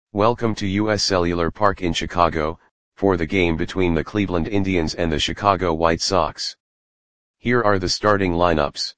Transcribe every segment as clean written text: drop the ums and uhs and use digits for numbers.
Welcome to US Cellular Park in Chicago, for the game between the Cleveland Indians and the Chicago White Sox. Here are the starting lineups.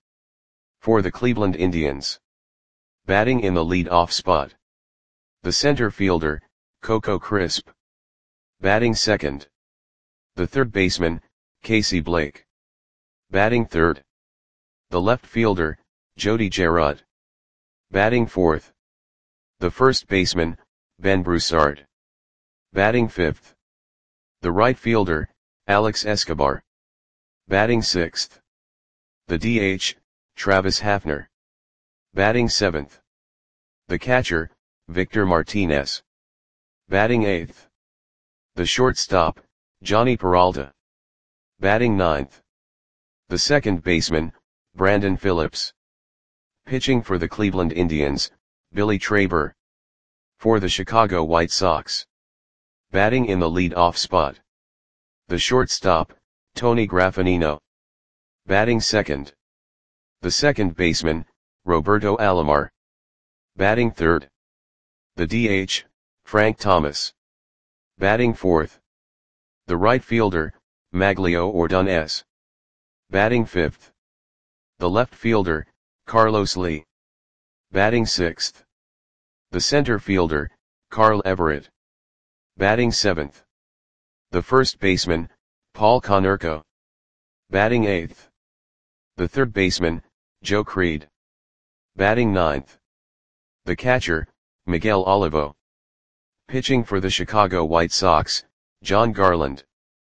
For the Cleveland Indians. Batting in the lead-off spot. The center fielder, Coco Crisp. Batting second. The third baseman, Casey Blake. Batting third. The left fielder, Jody Gerard. Batting fourth. The first baseman, Ben Broussard. Batting fifth. The right fielder, Alex Escobar. Batting sixth. The DH, Travis Hafner. Batting seventh. The catcher, Victor Martinez. Batting eighth. The shortstop, Johnny Peralta. Batting ninth. The second baseman, Brandon Phillips. Pitching for the Cleveland Indians, Billy Traber. For the Chicago White Sox. Batting in the lead-off spot. The shortstop, Tony Graffagnino. Batting second. The second baseman, Roberto Alomar. Batting third. The DH, Frank Thomas. Batting fourth. The right fielder, Maglio Ordonez. Batting fifth. The left fielder, Carlos Lee. Batting sixth. The center fielder, Carl Everett. Batting seventh. The first baseman, Paul Konerko. Batting eighth. The third baseman, Joe Creed. Batting ninth. The catcher, Miguel Olivo. Pitching for the Chicago White Sox, John Garland.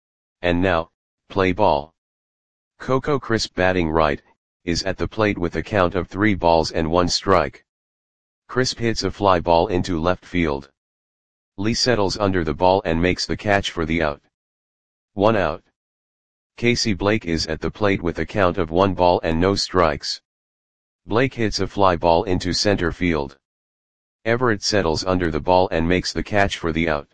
And now, play ball. Coco Crisp batting right, is at the plate with a count of 3 balls and 1 strike. Crisp hits a fly ball into left field. Lee settles under the ball and makes the catch for the out. 1 out. Casey Blake is at the plate with a count of 1 ball and no strikes. Blake hits a fly ball into center field. Everett settles under the ball and makes the catch for the out.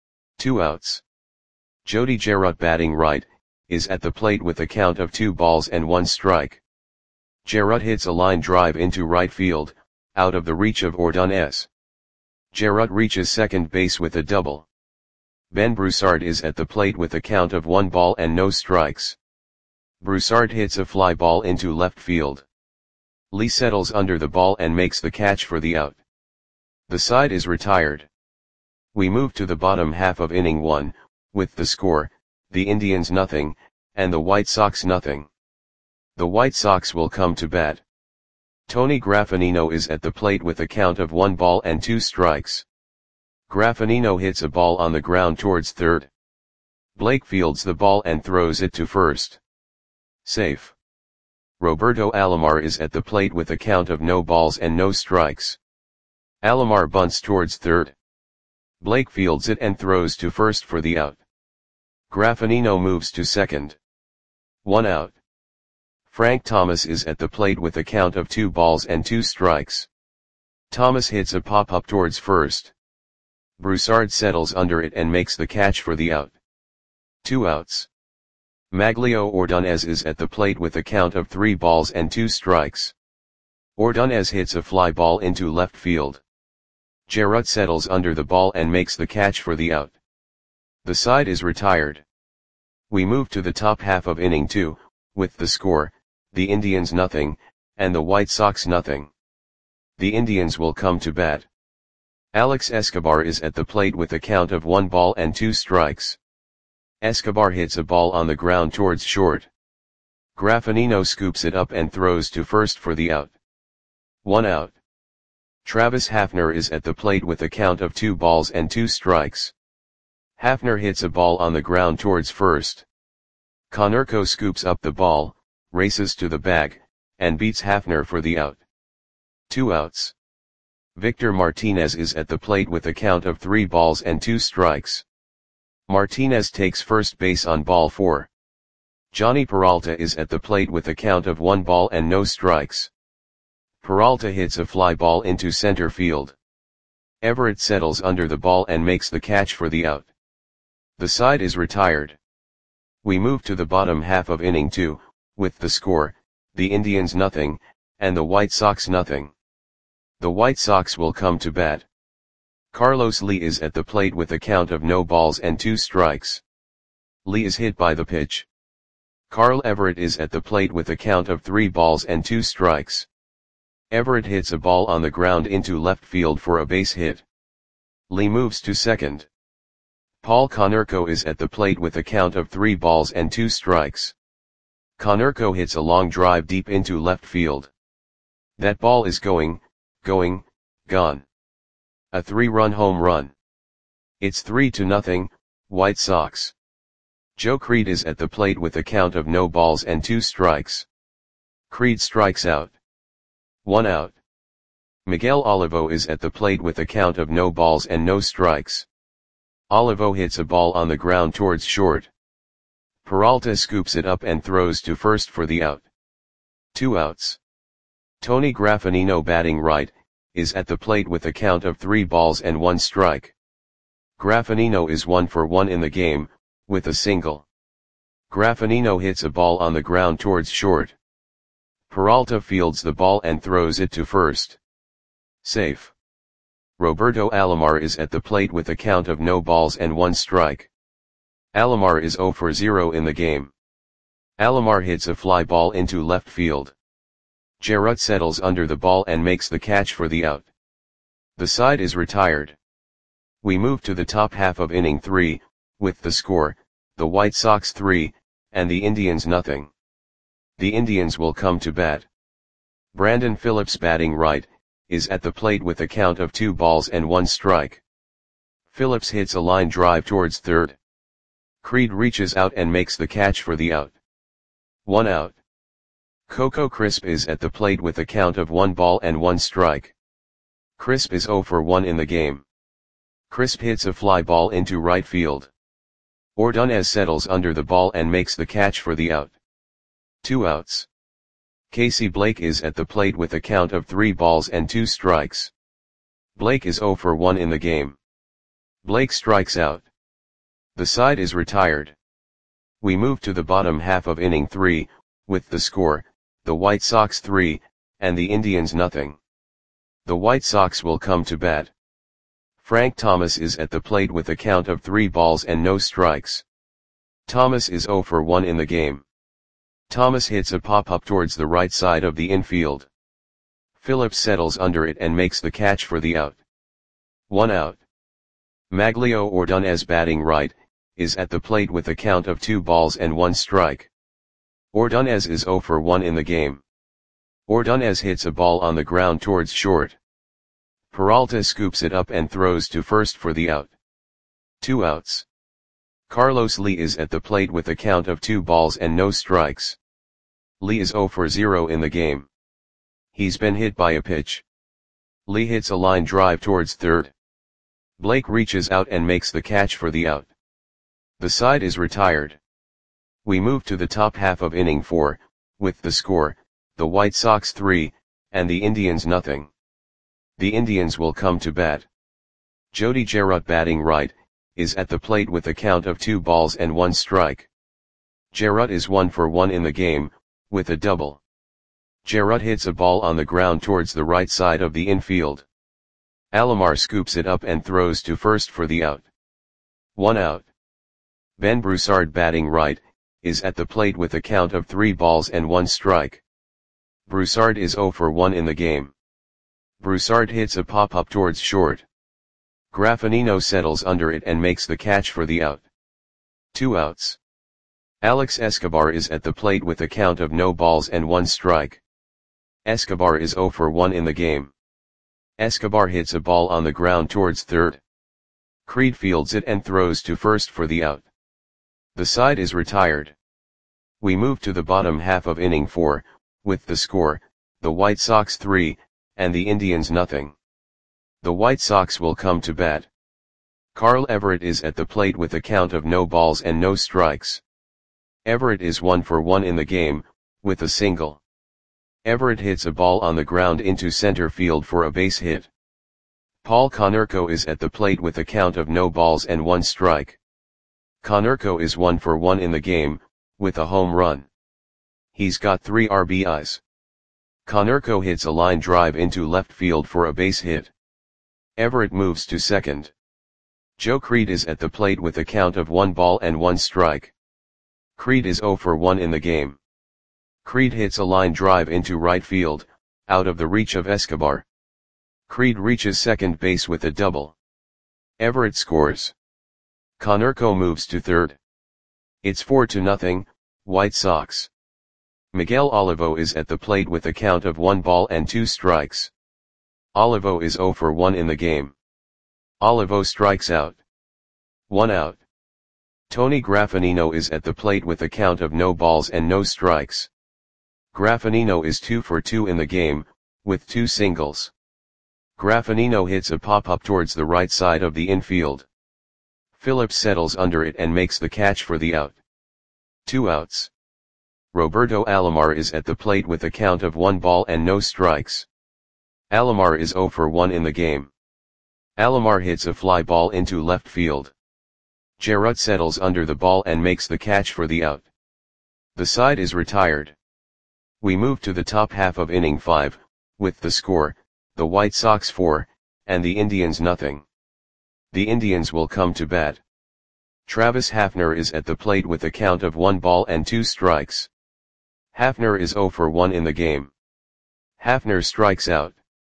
2 outs. Jody Gerard batting right, is at the plate with a count of 2 balls and 1 strike. Gerard hits a line drive into right field, out of the reach of Ordonez. Gerard reaches second base with a double. Ben Broussard is at the plate with a count of 1 ball and no strikes. Broussard hits a fly ball into left field. Lee settles under the ball and makes the catch for the out. The side is retired. We move to the bottom half of inning 1, with the score, the Indians nothing, and the White Sox nothing. The White Sox will come to bat. Tony Graffagnino is at the plate with a count of 1 ball and 2 strikes. Graffagnino hits a ball on the ground towards third. Blake fields the ball and throws it to first. Safe. Roberto Alomar is at the plate with a count of no balls and no strikes. Alomar bunts towards third. Blake fields it and throws to first for the out. Graffagnino moves to second. 1 out. Frank Thomas is at the plate with a count of 2 balls and 2 strikes. Thomas hits a pop-up towards first. Broussard settles under it and makes the catch for the out. 2 outs. Maglio Ordonez is at the plate with a count of 3 balls and 2 strikes. Ordonez hits a fly ball into left field. Gerard settles under the ball and makes the catch for the out. The side is retired. We move to the top half of inning 2, with the score, the Indians nothing, and the White Sox nothing. The Indians will come to bat. Alex Escobar is at the plate with a count of 1 ball and 2 strikes. Escobar hits a ball on the ground towards short. Graffagnino scoops it up and throws to first for the out. 1 out. Travis Hafner is at the plate with a count of 2 balls and 2 strikes. Hafner hits a ball on the ground towards first. Konerko scoops up the ball, races to the bag, and beats Hafner for the out. 2 outs. Victor Martinez is at the plate with a count of 3 balls and 2 strikes. Martinez takes first base on ball 4. Johnny Peralta is at the plate with a count of 1 ball and no strikes. Peralta hits a fly ball into center field. Everett settles under the ball and makes the catch for the out. The side is retired. We move to the bottom half of inning 2, with the score, the Indians nothing, and the White Sox nothing. The White Sox will come to bat. Carlos Lee is at the plate with a count of no balls and 2 strikes. Lee is hit by the pitch. Carl Everett is at the plate with a count of 3 balls and 2 strikes. Everett hits a ball on the ground into left field for a base hit. Lee moves to second. Paul Konerko is at the plate with a count of 3 balls and 2 strikes. Konerko hits a long drive deep into left field. That ball is gone. A 3-run home run. It's 3-0, White Sox. Joe Creed is at the plate with a count of no balls and 2 strikes. Creed strikes out. 1 out. Miguel Olivo is at the plate with a count of no balls and no strikes. Olivo hits a ball on the ground towards short. Peralta scoops it up and throws to first for the out. 2 outs. Tony Graffinino, batting right, is at the plate with a count of 3 balls and 1 strike. Graffinino is 1 for 1 in the game, with a single. Graffinino hits a ball on the ground towards short. Peralta fields the ball and throws it to first. Safe. Roberto Alomar is at the plate with a count of no balls and 1 strike. Alomar is 0 for 0 in the game. Alomar hits a fly ball into left field. Jarrett settles under the ball and makes the catch for the out. The side is retired. We move to the top half of inning 3, with the score, the White Sox 3, and the Indians nothing. The Indians will come to bat. Brandon Phillips, batting right, is at the plate with a count of 2 balls and 1 strike. Phillips hits a line drive towards third. Creed reaches out and makes the catch for the out. 1 out. Coco Crisp is at the plate with a count of 1 ball and 1 strike. Crisp is 0 for 1 in the game. Crisp hits a fly ball into right field. Ordonez settles under the ball and makes the catch for the out. 2 outs. Casey Blake is at the plate with a count of 3 balls and 2 strikes. Blake is 0 for 1 in the game. Blake strikes out. The side is retired. We move to the bottom half of inning 3, with the score, the White Sox 3, and the Indians nothing. The White Sox will come to bat. Frank Thomas is at the plate with a count of 3 balls and no strikes. Thomas is 0 for 1 in the game. Thomas hits a pop-up towards the right side of the infield. Phillips settles under it and makes the catch for the out. 1 out. Maglio Ordonez, batting right, is at the plate with a count of 2 balls and 1 strike. Ordonez is 0 for 1 in the game. Ordonez hits a ball on the ground towards short. Peralta scoops it up and throws to first for the out. 2 outs. Carlos Lee is at the plate with a count of 2 balls and no strikes. Lee is 0 for 0 in the game. He's been hit by a pitch. Lee hits a line drive towards third. Blake reaches out and makes the catch for the out. The side is retired. We move to the top half of inning 4, with the score, the White Sox 3, and the Indians nothing. The Indians will come to bat. Jody Jarrett, batting right, is at the plate with a count of 2 balls and 1 strike. Jarrett is 1 for 1 in the game, with a double. Jarrett hits a ball on the ground towards the right side of the infield. Alomar scoops it up and throws to first for the out. 1 out. Ben Broussard, batting right, is at the plate with a count of 3 balls and 1 strike. Broussard is 0 for 1 in the game. Broussard hits a pop-up towards short. Graffinino settles under it and makes the catch for the out. 2 outs. Alex Escobar is at the plate with a count of no balls and 1 strike. Escobar is 0 for 1 in the game. Escobar hits a ball on the ground towards third. Creed fields it and throws to first for the out. The side is retired. We move to the bottom half of inning 4, with the score, the White Sox 3, and the Indians nothing. The White Sox will come to bat. Carl Everett is at the plate with a count of no balls and no strikes. Everett is 1 for 1 in the game, with a single. Everett hits a ball on the ground into center field for a base hit. Paul Konerko is at the plate with a count of no balls and 1 strike. Konerko is 1 for 1 in the game, with a home run. He's got 3 RBIs. Konerko hits a line drive into left field for a base hit. Everett moves to second. Joe Creed is at the plate with a count of 1 ball and 1 strike. Creed is 0 for 1 in the game. Creed hits a line drive into right field, out of the reach of Escobar. Creed reaches second base with a double. Everett scores. Konerko moves to third. It's 4-0, White Sox. Miguel Olivo is at the plate with a count of 1 ball and 2 strikes. Olivo is 0 for 1 in the game. Olivo strikes out. 1 out. Tony Graffinino is at the plate with a count of no balls and no strikes. Graffinino is 2 for 2 in the game, with 2 singles. Graffinino hits a pop-up towards the right side of the infield. Phillips settles under it and makes the catch for the out. 2 outs. Roberto Alomar is at the plate with a count of 1 ball and no strikes. Alomar is 0 for 1 in the game. Alomar hits a fly ball into left field. Jarrett settles under the ball and makes the catch for the out. The side is retired. We move to the top half of inning 5, with the score, the White Sox 4, and the Indians nothing. The Indians will come to bat. Travis Hafner is at the plate with a count of 1 ball and 2 strikes. Hafner is 0 for 1 in the game. Hafner strikes out.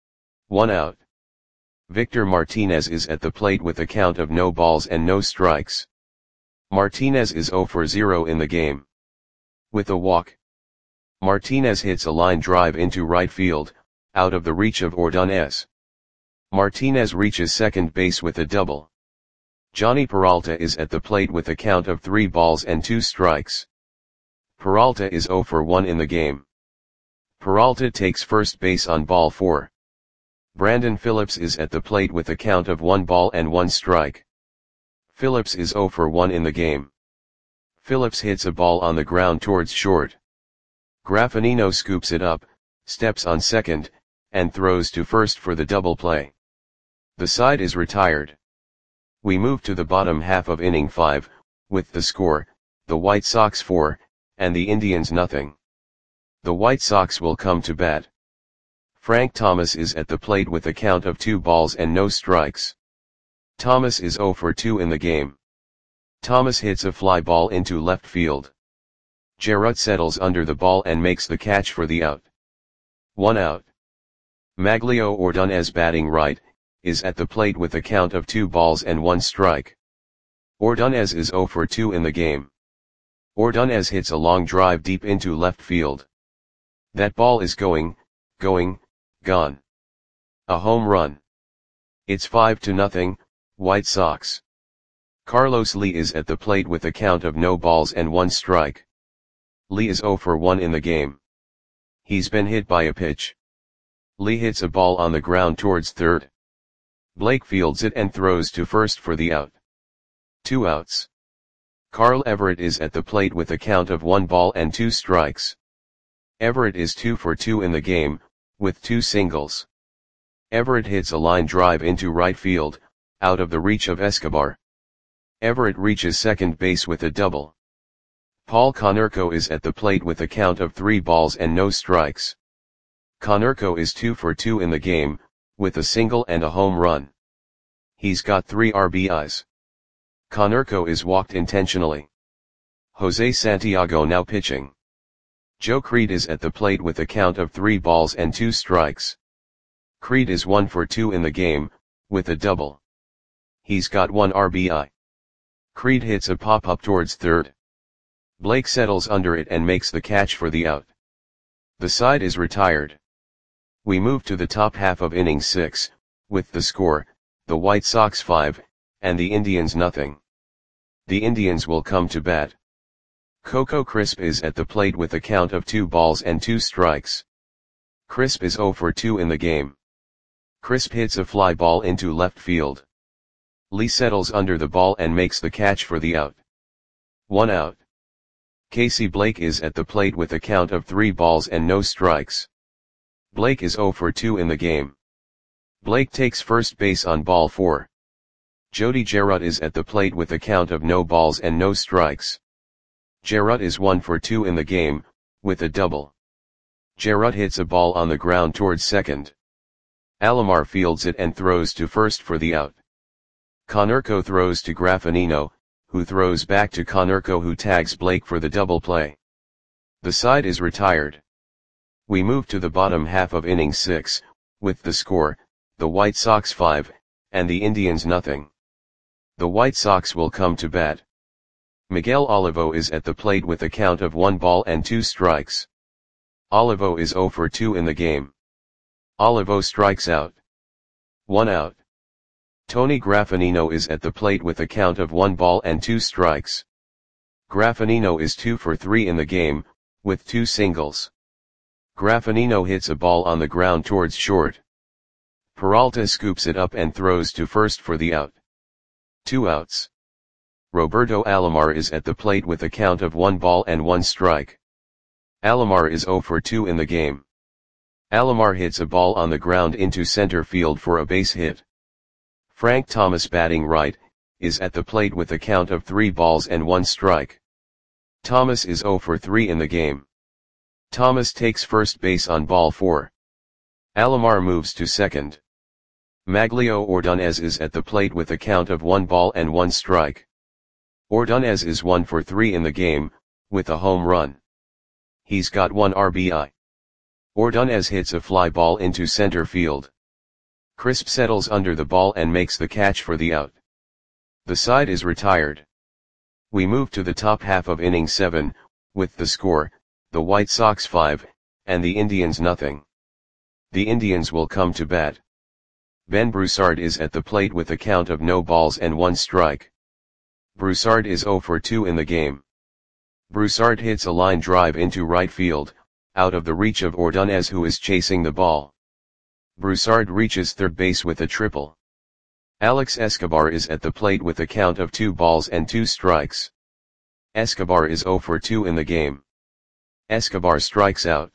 1 out. Victor Martinez is at the plate with a count of no balls and no strikes. Martinez is 0 for 0 in the game. With a walk. Martinez hits a line drive into right field, out of the reach of Ordonez. Martinez reaches second base with a double. Johnny Peralta is at the plate with a count of 3 balls and 2 strikes. Peralta is 0 for 1 in the game. Peralta takes first base on ball 4. Brandon Phillips is at the plate with a count of 1 ball and 1 strike. Phillips is 0 for 1 in the game. Phillips hits a ball on the ground towards short. Graffinino scoops it up, steps on second, and throws to first for the double play. The side is retired. We move to the bottom half of inning 5, with the score, the White Sox 4, and the Indians nothing. The White Sox will come to bat. Frank Thomas is at the plate with a count of 2 balls and no strikes. Thomas is 0 for 2 in the game. Thomas hits a fly ball into left field. Jarrett settles under the ball and makes the catch for the out. 1 out. Maglio Ordonez, batting right, is at the plate with a count of 2 balls and 1 strike. Ordonez is 0 for 2 in the game. Ordonez hits a long drive deep into left field. That ball is going, gone. A home run. It's 5-0, White Sox. Carlos Lee is at the plate with a count of no balls and 1 strike. Lee is 0 for 1 in the game. He's been hit by a pitch. Lee hits a ball on the ground towards third. Blake fields it and throws to first for the out. 2 outs. Carl Everett is at the plate with a count of 1 ball and 2 strikes. Everett is 2 for 2 in the game, with 2 singles. Everett hits a line drive into right field, out of the reach of Escobar. Everett reaches second base with a double. Paul Konerko is at the plate with a count of 3 balls and no strikes. Konerko is 2 for 2 in the game, with a single and a home run. He's got 3 RBIs. Konerko is walked intentionally. Jose Santiago now pitching. Joe Creed is at the plate with a count of 3 balls and 2 strikes. Creed is 1 for 2 in the game, with a double. He's got 1 RBI. Creed hits a pop-up towards third. Blake settles under it and makes the catch for the out. The side is retired. We move to the top half of inning 6, with the score, the White Sox 5, and the Indians nothing. The Indians will come to bat. Coco Crisp is at the plate with a count of 2 balls and 2 strikes. Crisp is 0 for 2 in the game. Crisp hits a fly ball into left field. Lee settles under the ball and makes the catch for the out. 1 out. Casey Blake is at the plate with a count of 3 balls and no strikes. Blake is 0 for 2 in the game. Blake takes first base on ball 4. Jody Jarrett is at the plate with a count of no balls and no strikes. Jarrett is 1 for 2 in the game, with a double. Jarrett hits a ball on the ground towards second. Alomar fields it and throws to first for the out. Konerko throws to Graffinino, who throws back to Konerko, who tags Blake for the double play. The side is retired. We move to the bottom half of inning 6, with the score, the White Sox 5, and the Indians nothing. The White Sox will come to bat. Miguel Olivo is at the plate with a count of 1 ball and 2 strikes. Olivo is 0 for 2 in the game. Olivo strikes out. 1 out. Tony Graffinino is at the plate with a count of 1 ball and 2 strikes. Graffinino is 2 for 3 in the game, with 2 singles. Graffinino hits a ball on the ground towards short. Peralta scoops it up and throws to first for the out. 2 outs. Roberto Alomar is at the plate with a count of 1 ball and 1 strike. Alomar is 0 for 2 in the game. Alomar hits a ball on the ground into center field for a base hit. Frank Thomas, batting right, is at the plate with a count of 3 balls and 1 strike. Thomas is 0 for 3 in the game. Thomas takes first base on ball 4. Alomar moves to second. Maglio Ordonez is at the plate with a count of 1 ball and 1 strike. Ordonez is 1 for 3 in the game, with a home run. He's got 1 RBI. Ordonez hits a fly ball into center field. Crisp settles under the ball and makes the catch for the out. The side is retired. We move to the top half of inning 7, with the score, the White Sox 5, and the Indians nothing. The Indians will come to bat. Ben Broussard is at the plate with a count of no balls and 1 strike. Broussard is 0 for 2 in the game. Broussard hits a line drive into right field, out of the reach of Ordonez, who is chasing the ball. Broussard reaches third base with a triple. Alex Escobar is at the plate with a count of 2 balls and 2 strikes. Escobar is 0 for 2 in the game. Escobar strikes out.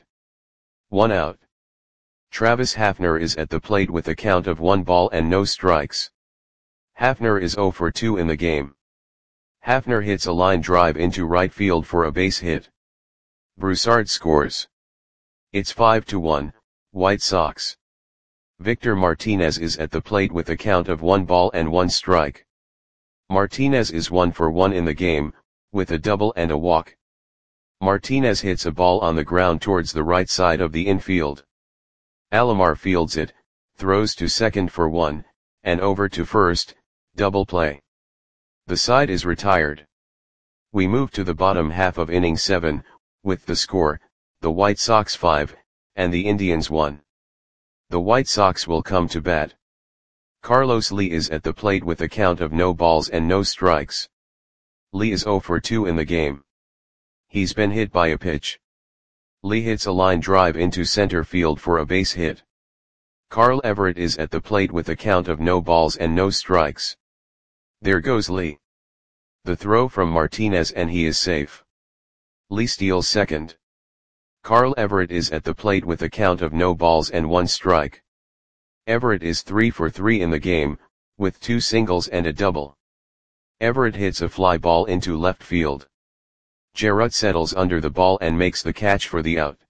1 out. Travis Hafner is at the plate with a count of 1 ball and no strikes. Hafner is 0 for 2 in the game. Hafner hits a line drive into right field for a base hit. Broussard scores. It's 5-1, White Sox. Victor Martinez is at the plate with a count of 1 ball and 1 strike. Martinez is 1 for 1 in the game, with a double and a walk. Martinez hits a ball on the ground towards the right side of the infield. Alomar fields it, throws to second for 1, and over to first, double play. The side is retired. We move to the bottom half of inning 7, with the score, the White Sox 5, and the Indians 1. The White Sox will come to bat. Carlos Lee is at the plate with a count of no balls and no strikes. Lee is 0 for 2 in the game. He's been hit by a pitch. Lee hits a line drive into center field for a base hit. Carl Everett is at the plate with a count of no balls and no strikes. There goes Lee. The throw from Martinez and he is safe. Lee steals second. Carl Everett is at the plate with a count of no balls and 1 strike. Everett is 3 for 3 in the game, with 2 singles and a double. Everett hits a fly ball into left field. Jarrett settles under the ball and makes the catch for the out.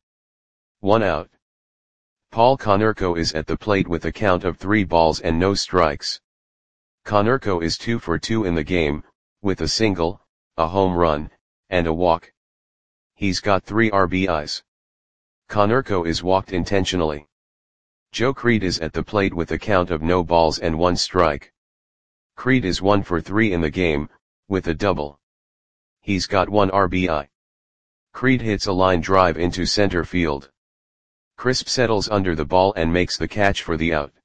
1 out. Paul Konerko is at the plate with a count of 3 balls and no strikes. Konerko is 2 for 2 in the game, with a single, a home run, and a walk. He's got 3 RBIs. Konerko is walked intentionally. Joe Creed is at the plate with a count of no balls and 1 strike. Creed is 1 for 3 in the game, with a double. He's got 1 RBI. Creed hits a line drive into center field. Crisp settles under the ball and makes the catch for the out.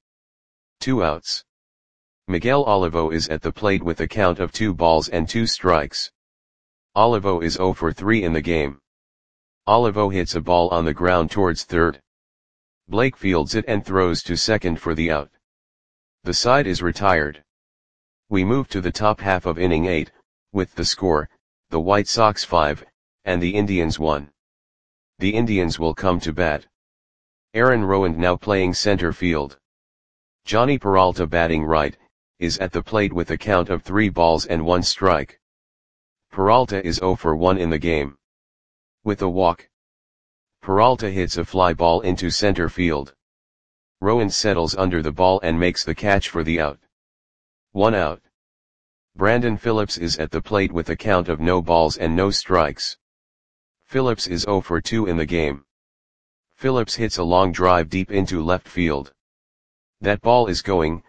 2 outs. Miguel Olivo is at the plate with a count of 2 balls and 2 strikes. Olivo is 0 for 3 in the game. Olivo hits a ball on the ground towards third. Blake fields it and throws to second for the out. The side is retired. We move to the top half of inning 8, with the score, the White Sox 5, and the Indians 1. The Indians will come to bat. Aaron Rowand now playing center field. Johnny Peralta, batting right, is at the plate with a count of 3 balls and 1 strike. Peralta is 0 for 1 in the game. With a walk. Peralta hits a fly ball into center field. Rowan settles under the ball and makes the catch for the out. 1 out. Brandon Phillips is at the plate with a count of no balls and no strikes. Phillips is 0 for 2 in the game. Phillips hits a long drive deep into left field. That ball is gone.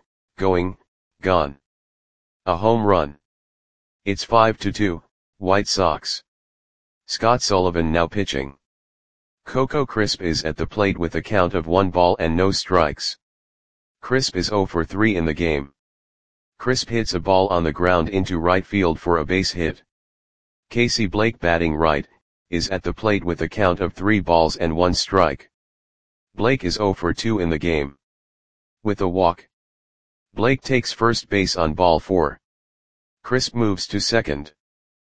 A home run. It's 5-2, White Sox. Scott Sullivan now pitching. Coco Crisp is at the plate with a count of 1 ball and no strikes. Crisp is 0 for 3 in the game. Crisp hits a ball on the ground into right field for a base hit. Casey Blake batting right, is at the plate with a count of 3 balls and 1 strike. Blake is 0 for 2 in the game. With a walk. Blake takes first base on ball 4. Crisp moves to second.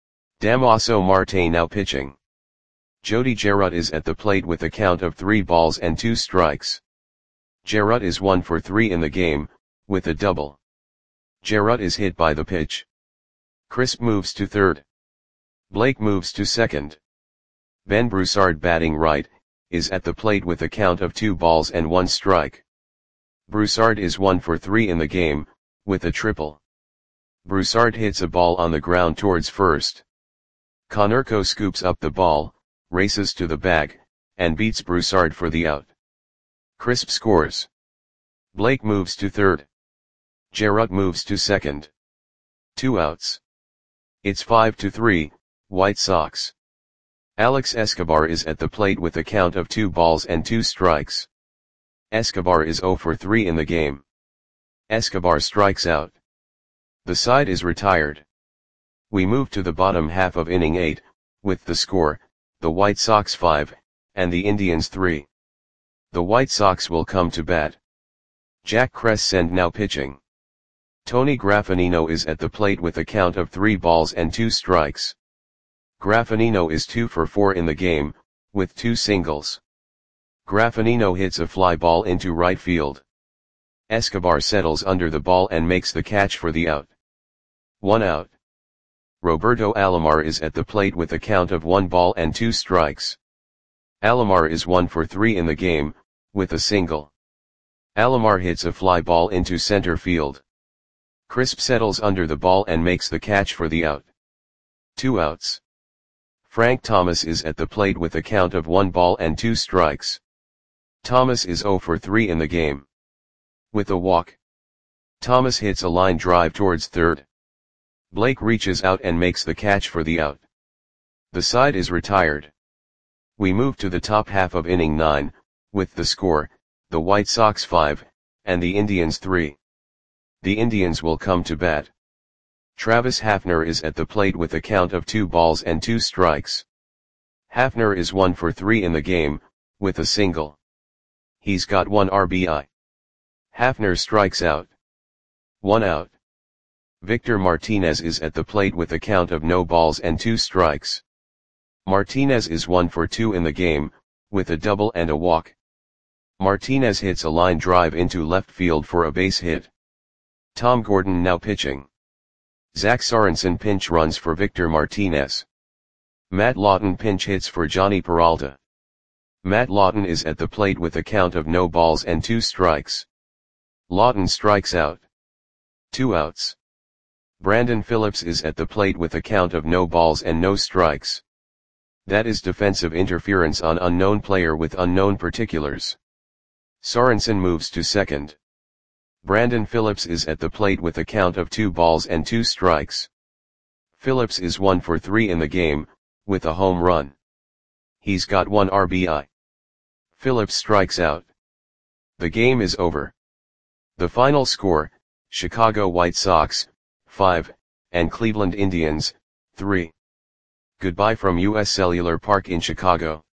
Damaso Marte now pitching. Jody Jarrett is at the plate with a count of 3 balls and 2 strikes. Jarrett is 1 for 3 in the game, with a double. Jarrett is hit by the pitch. Crisp moves to third. Blake moves to second. Ben Broussard batting right, is at the plate with a count of 2 balls and 1 strike. Broussard is 1 for 3 in the game, with a triple. Broussard hits a ball on the ground towards first. Konerko scoops up the ball, races to the bag, and beats Broussard for the out. Crisp scores. Blake moves to third. Jarrett moves to second. 2 outs. It's 5-3, White Sox. Alex Escobar is at the plate with a count of 2 balls and 2 strikes. Escobar is 0 for 3 in the game. Escobar strikes out. The side is retired. We move to the bottom half of inning 8, with the score, the White Sox 5, and the Indians 3. The White Sox will come to bat. Jack Crescent now pitching. Tony Graffinino is at the plate with a count of 3 balls and 2 strikes. Graffinino is 2 for 4 in the game, with 2 singles. Graffinino hits a fly ball into right field. Escobar settles under the ball and makes the catch for the out. 1 out. Roberto Alomar is at the plate with a count of 1 ball and 2 strikes. Alomar is 1 for 3 in the game, with a single. Alomar hits a fly ball into center field. Crisp settles under the ball and makes the catch for the out. 2 outs. Frank Thomas is at the plate with a count of 1 ball and 2 strikes. Thomas is 0 for 3 in the game. With a walk. Thomas hits a line drive towards third. Blake reaches out and makes the catch for the out. The side is retired. We move to the top half of inning 9, with the score, the White Sox 5, and the Indians 3. The Indians will come to bat. Travis Hafner is at the plate with a count of 2 balls and 2 strikes. Hafner is 1 for 3 in the game, with a single. He's got 1 RBI. Hafner strikes out. 1 out. Victor Martinez is at the plate with a count of no balls and 2 strikes. Martinez is 1 for 2 in the game, with a double and a walk. Martinez hits a line drive into left field for a base hit. Tom Gordon now pitching. Zach Sorensen pinch runs for Victor Martinez. Matt Lawton pinch hits for Johnny Peralta. Matt Lawton is at the plate with a count of no balls and 2 strikes. Lawton strikes out. 2 outs. Brandon Phillips is at the plate with a count of no balls and no strikes. That is defensive interference on unknown player with unknown particulars. Sorensen moves to second. Brandon Phillips is at the plate with a count of 2 balls and 2 strikes. Phillips is 1 for 3 in the game, with a home run. He's got 1 RBI. Phillips strikes out. The game is over. The final score, Chicago White Sox, 5, and Cleveland Indians, 3. Goodbye from US Cellular Park in Chicago.